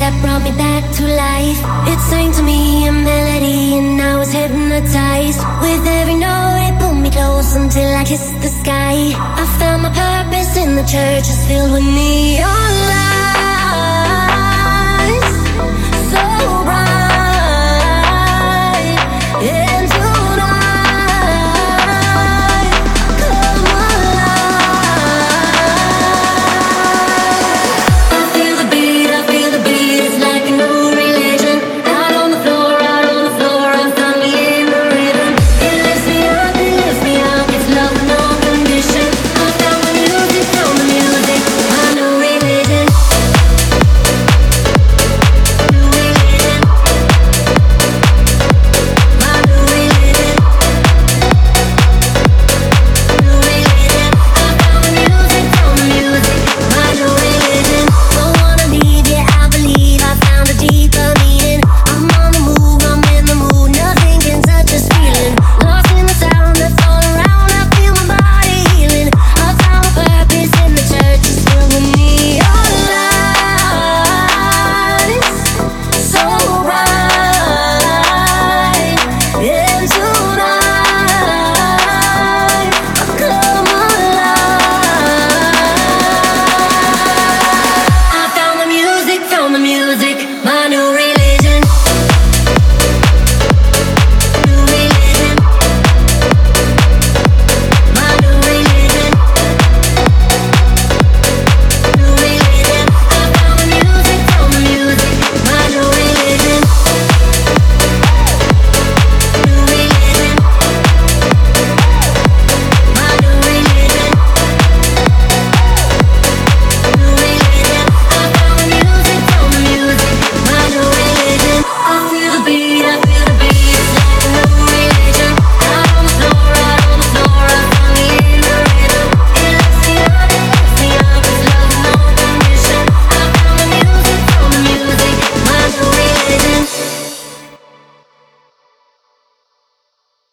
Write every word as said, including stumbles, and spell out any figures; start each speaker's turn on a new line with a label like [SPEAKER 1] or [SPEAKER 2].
[SPEAKER 1] that brought me back to life. It sang to me a melody and I was hypnotized. With every note it pulled me close until I kissed the sky. I found my purpose in the church, it's filled with neon